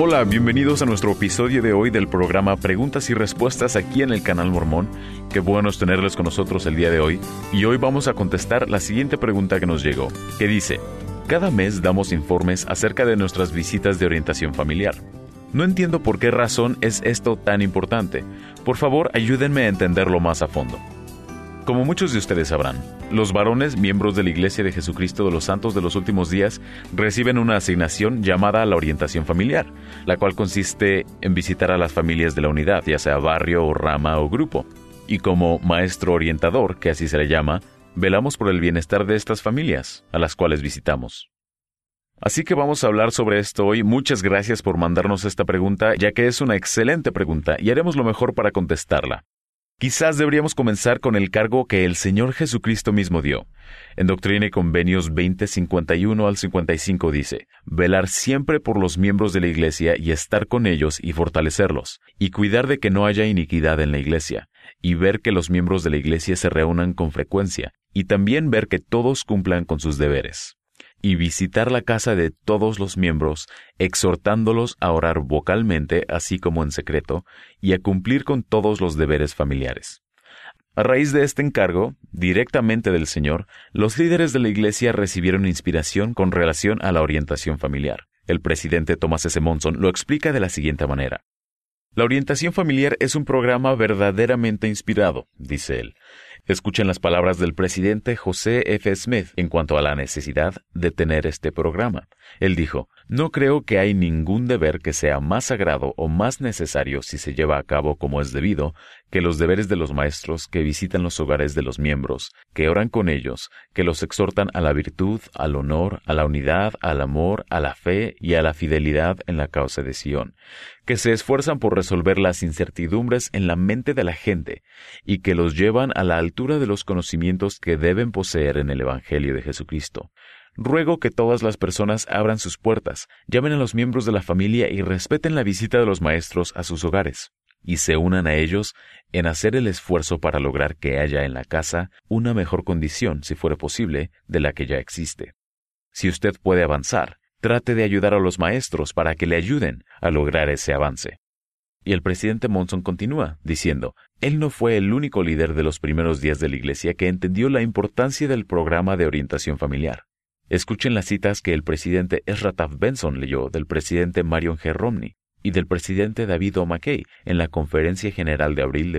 Hola, bienvenidos a nuestro episodio de hoy del programa Preguntas y Respuestas aquí en el Canal Mormón. Qué bueno es tenerles con nosotros el día de hoy. Y hoy vamos a contestar la siguiente pregunta que nos llegó, que dice: cada mes damos informes acerca de nuestras visitas de orientación familiar. No entiendo por qué razón es esto tan importante. Por favor, ayúdenme a entenderlo más a fondo. Como muchos de ustedes sabrán, los varones miembros de la Iglesia de Jesucristo de los Santos de los Últimos Días reciben una asignación llamada la orientación familiar, la cual consiste en visitar a las familias de la unidad, ya sea barrio o rama o grupo. Y como maestro orientador, que así se le llama, velamos por el bienestar de estas familias, a las cuales visitamos. Así que vamos a hablar sobre esto hoy. Muchas gracias por mandarnos esta pregunta, ya que es una excelente pregunta y haremos lo mejor para contestarla. Quizás deberíamos comenzar con el cargo que el Señor Jesucristo mismo dio. En Doctrina y Convenios 20:51 al 55 dice: velar siempre por los miembros de la Iglesia y estar con ellos y fortalecerlos, y cuidar de que no haya iniquidad en la Iglesia, y ver que los miembros de la Iglesia se reúnan con frecuencia, y también ver que todos cumplan con sus deberes. Y visitar la casa de todos los miembros, exhortándolos a orar vocalmente, así como en secreto, y a cumplir con todos los deberes familiares. A raíz de este encargo, directamente del Señor, los líderes de la Iglesia recibieron inspiración con relación a la orientación familiar. El presidente Thomas S. Monson lo explica de la siguiente manera: la orientación familiar es un programa verdaderamente inspirado, dice él. Escuchen las palabras del presidente José F. Smith en cuanto a la necesidad de tener este programa. Él dijo: no creo que hay ningún deber que sea más sagrado o más necesario si se lleva a cabo como es debido que los deberes de los maestros que visitan los hogares de los miembros, que oran con ellos, que los exhortan a la virtud, al honor, a la unidad, al amor, a la fe y a la fidelidad en la causa de Sion, que se esfuerzan por resolver las incertidumbres en la mente de la gente y que los llevan a la altura de los conocimientos que deben poseer en el Evangelio de Jesucristo. Ruego que todas las personas abran sus puertas, llamen a los miembros de la familia y respeten la visita de los maestros a sus hogares, y se unan a ellos en hacer el esfuerzo para lograr que haya en la casa una mejor condición, si fuera posible, de la que ya existe. Si usted puede avanzar, trate de ayudar a los maestros para que le ayuden a lograr ese avance. Y el presidente Monson continúa, diciendo: él no fue el único líder de los primeros días de la Iglesia que entendió la importancia del programa de orientación familiar. Escuchen las citas que el presidente Ezra Taft Benson leyó del presidente Marion G. Romney y del presidente David O. McKay en la Conferencia General de abril de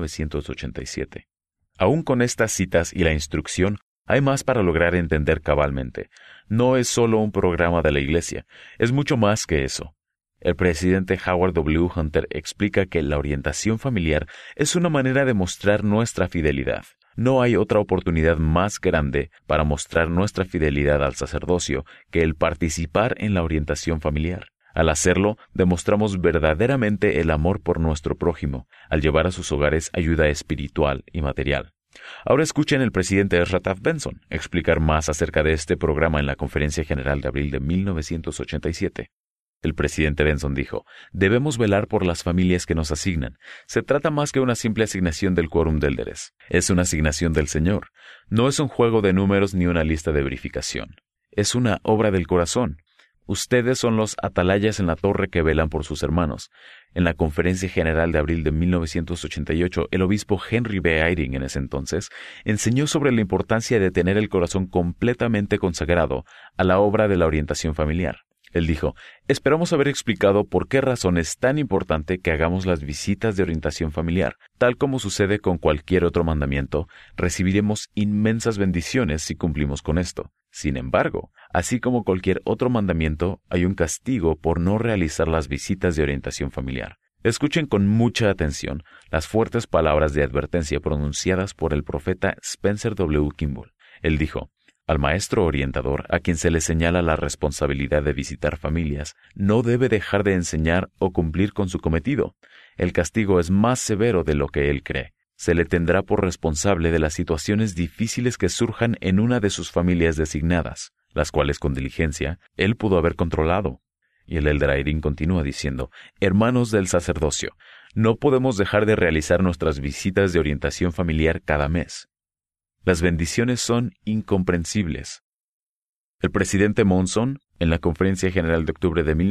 1987. Aún con estas citas y la instrucción, hay más para lograr entender cabalmente. No es solo un programa de la Iglesia, es mucho más que eso. El presidente Howard W. Hunter explica que la orientación familiar es una manera de mostrar nuestra fidelidad. No hay otra oportunidad más grande para mostrar nuestra fidelidad al sacerdocio que el participar en la orientación familiar. Al hacerlo, demostramos verdaderamente el amor por nuestro prójimo, al llevar a sus hogares ayuda espiritual y material. Ahora escuchen al presidente Ezra Taft Benson explicar más acerca de este programa en la Conferencia General de abril de 1987. El presidente Benson dijo: debemos velar por las familias que nos asignan. Se trata más que una simple asignación del quórum de líderes. Es una asignación del Señor. No es un juego de números ni una lista de verificación. Es una obra del corazón. Ustedes son los atalayas en la torre que velan por sus hermanos. En la Conferencia General de abril de 1988, el obispo Henry B. Eyring, en ese entonces, enseñó sobre la importancia de tener el corazón completamente consagrado a la obra de la orientación familiar. Él dijo: esperamos haber explicado por qué razón es tan importante que hagamos las visitas de orientación familiar. Tal como sucede con cualquier otro mandamiento, recibiremos inmensas bendiciones si cumplimos con esto. Sin embargo, así como cualquier otro mandamiento, hay un castigo por no realizar las visitas de orientación familiar. Escuchen con mucha atención las fuertes palabras de advertencia pronunciadas por el profeta Spencer W. Kimball. Él dijo: al maestro orientador, a quien se le señala la responsabilidad de visitar familias, no debe dejar de enseñar o cumplir con su cometido. El castigo es más severo de lo que él cree. Se le tendrá por responsable de las situaciones difíciles que surjan en una de sus familias designadas, las cuales con diligencia él pudo haber controlado. Y el elder Eyring continúa diciendo: hermanos del sacerdocio, no podemos dejar de realizar nuestras visitas de orientación familiar cada mes. Las bendiciones son incomprensibles. El presidente Monson, en la Conferencia General de octubre de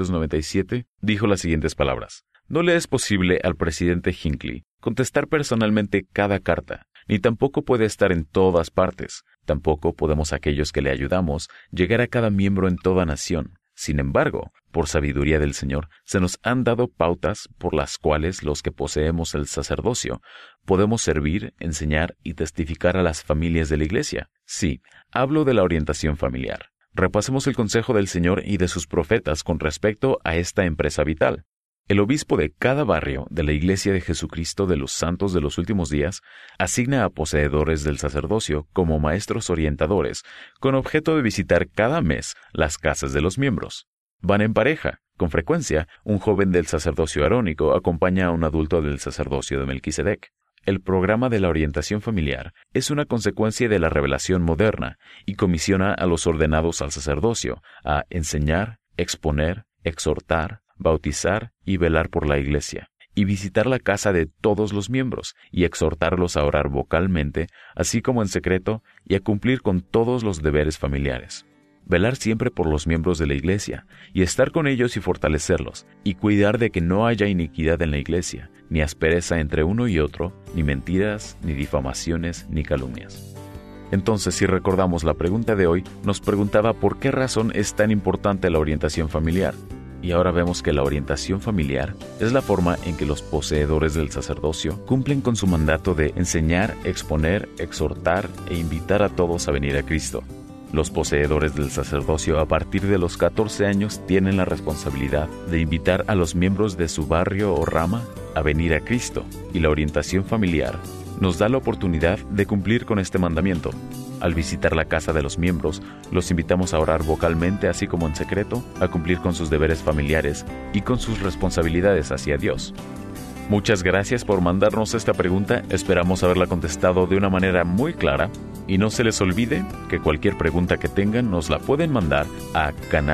1997, dijo las siguientes palabras: "No le es posible al presidente Hinckley contestar personalmente cada carta, ni tampoco puede estar en todas partes. Tampoco podemos aquellos que le ayudamos llegar a cada miembro en toda nación. Sin embargo, por sabiduría del Señor, se nos han dado pautas por las cuales los que poseemos el sacerdocio podemos servir, enseñar y testificar a las familias de la Iglesia. Sí, hablo de la orientación familiar. Repasemos el consejo del Señor y de sus profetas con respecto a esta empresa vital. El obispo de cada barrio de la Iglesia de Jesucristo de los Santos de los Últimos Días asigna a poseedores del sacerdocio como maestros orientadores con objeto de visitar cada mes las casas de los miembros. Van en pareja. Con frecuencia, un joven del sacerdocio arónico acompaña a un adulto del sacerdocio de Melquisedec. El programa de la orientación familiar es una consecuencia de la revelación moderna y comisiona a los ordenados al sacerdocio a enseñar, exponer, exhortar, bautizar y velar por la Iglesia, y visitar la casa de todos los miembros, y exhortarlos a orar vocalmente, así como en secreto, y a cumplir con todos los deberes familiares. Velar siempre por los miembros de la Iglesia, y estar con ellos y fortalecerlos, y cuidar de que no haya iniquidad en la Iglesia, ni aspereza entre uno y otro, ni mentiras, ni difamaciones, ni calumnias. Entonces, si recordamos la pregunta de hoy, nos preguntaba por qué razón es tan importante la orientación familiar. Y ahora vemos que la orientación familiar es la forma en que los poseedores del sacerdocio cumplen con su mandato de enseñar, exponer, exhortar e invitar a todos a venir a Cristo. Los poseedores del sacerdocio a partir de los 14 años tienen la responsabilidad de invitar a los miembros de su barrio o rama a venir a Cristo, y la orientación familiar nos da la oportunidad de cumplir con este mandamiento. Al visitar la casa de los miembros, los invitamos a orar vocalmente, así como en secreto, a cumplir con sus deberes familiares y con sus responsabilidades hacia Dios. Muchas gracias por mandarnos esta pregunta, esperamos haberla contestado de una manera muy clara, y no se les olvide que cualquier pregunta que tengan nos la pueden mandar a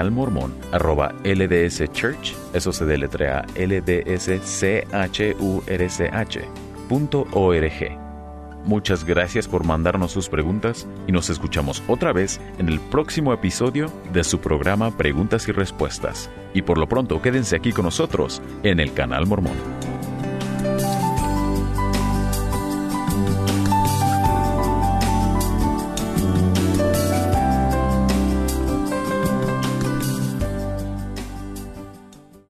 canalmormon@ldschurch, eso se deletrea ldschurch.org. Muchas gracias por mandarnos sus preguntas y nos escuchamos otra vez en el próximo episodio de su programa Preguntas y Respuestas. Y por lo pronto quédense aquí con nosotros en el Canal Mormón.